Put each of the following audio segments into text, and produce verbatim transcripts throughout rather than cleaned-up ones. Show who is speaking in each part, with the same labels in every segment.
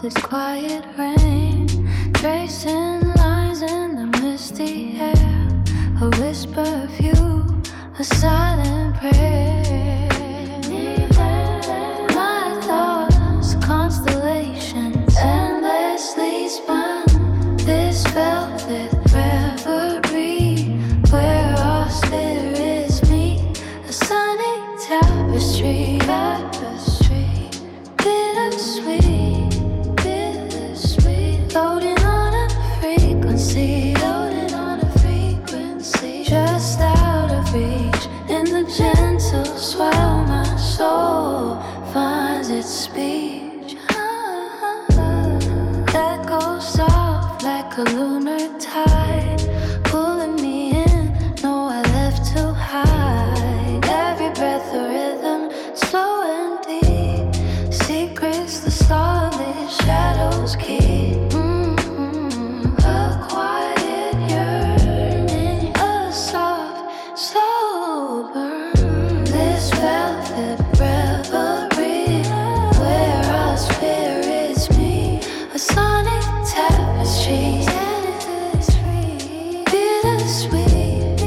Speaker 1: this quiet rain, tracing lines in the misty air, a whisper of you, a silent prayer. My thoughts, constellations, endlessly spun this velvet reverie, where our spirits meet, a sunny tapestry, tapestry, bittersweet, bittersweet, floating on a frequency, floating on a frequency, just out of reach. In the gentle swell, my soul finds its speech. That goes soft like a lunar tide, pulling me in. No, I left to hide. Every breath a rhythm, slow and deep. Secrets the starlit shadows keep. Mm-hmm. A quiet yearning, a soft, slow burn. This velvet reverie, where our spirits meet, a sonic tapestry, bittersweet,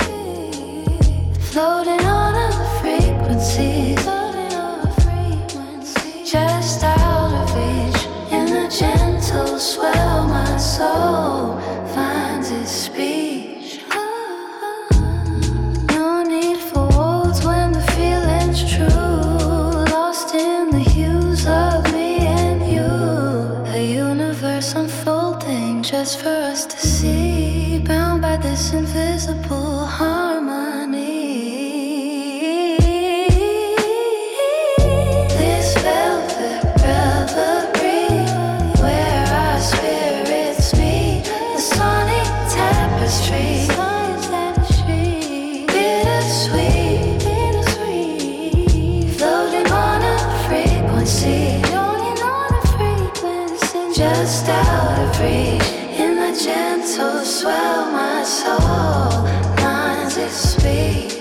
Speaker 1: floating on a frequency, just out of reach. In the gentle swell, my soul finds its speech. No need for words when the feeling's true, lost in the hues of me and you. A universe unfolding just for us to see, bound by this invisible harmony. This velvet reverie, where our spirits meet, the sonic tapestry, bittersweet, bittersweet, floating on a frequency, floating on a frequency, just out of reach. In the gentle swell, my soul finds its speed.